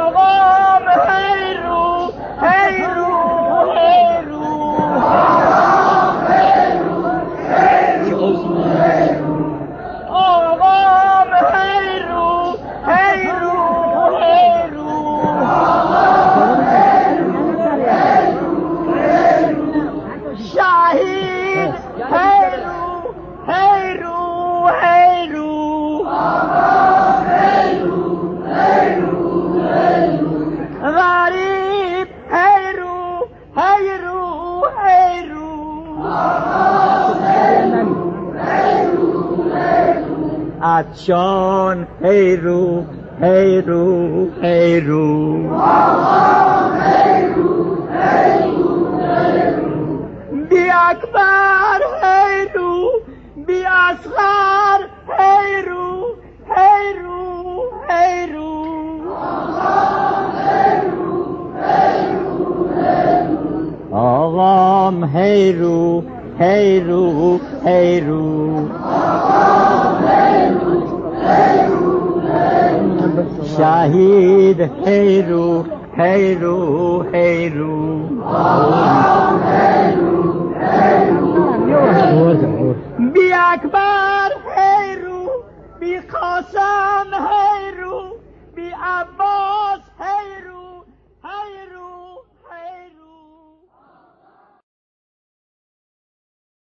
عطشان هی رو هی رو هی رو بی اکبر هی رو بی اصغر هی رو هی رو هی رو آقام هی رو هی رو هی رو شهید هی رو هی رو هی رو بی اکبر هی رو بی قاسم